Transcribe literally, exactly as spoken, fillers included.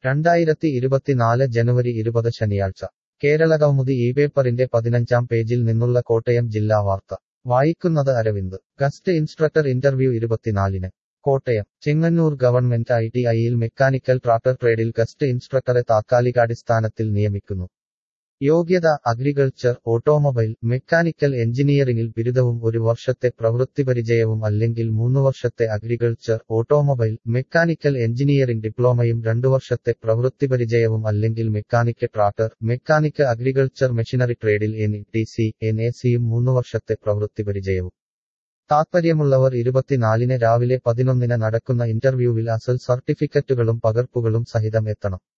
രണ്ടായിരത്തി ഇരുപത്തിനാല് ജനുവരി ഇരുപത് ശനിയാഴ്ച കേരളകൗമുദി ഈ പേപ്പറിന്റെ പതിനഞ്ചാം പേജിൽ നിന്നുള്ള കോട്ടയം ജില്ലാ വാർത്ത വായിക്കുന്നത് അരവിന്ദ് ഗസ്റ്റ് ഇൻസ്ട്രക്ടർ ഇന്റർവ്യൂ ഇരുപത്തിനാലിന് Kottayam Chengannur government I T ഐയിൽ മെക്കാനിക്കൽ ട്രാക്ടർ ട്രേഡിൽ ഗസ്റ്റ് ഇൻസ്ട്രക്ടറെ താത്കാലികാടിസ്ഥാനത്തിൽ നിയമിക്കുന്നു യോഗ്യത അഗ്രികൾച്ചർ ഓട്ടോമൊബൈൽ മെക്കാനിക്കൽ എഞ്ചിനീയറിംഗിൽ ബിരുദവും ഒരു വർഷത്തെ പ്രവൃത്തിപരിചയവും അല്ലെങ്കിൽ മൂന്ന് വർഷത്തെ അഗ്രികൾച്ചർ ഓട്ടോമൊബൈൽ മെക്കാനിക്കൽ എഞ്ചിനീയറിംഗ് ഡിപ്ലോമയും രണ്ടു വർഷത്തെ പ്രവൃത്തിപരിചയവും അല്ലെങ്കിൽ mechanic tractor mechanic agriculture machinery ട്രേഡിൽ N E T C N A സിയും മൂന്ന് വർഷത്തെ പ്രവൃത്തിപരിചയവും താത്പര്യമുള്ളവർ ഇരുപത്തിനാലിന് രാവിലെ പതിനൊന്നിന് നടക്കുന്ന ഇന്റർവ്യൂവിൽ അസൽ സർട്ടിഫിക്കറ്റുകളും പകർപ്പുകളും സഹിതം എത്തണം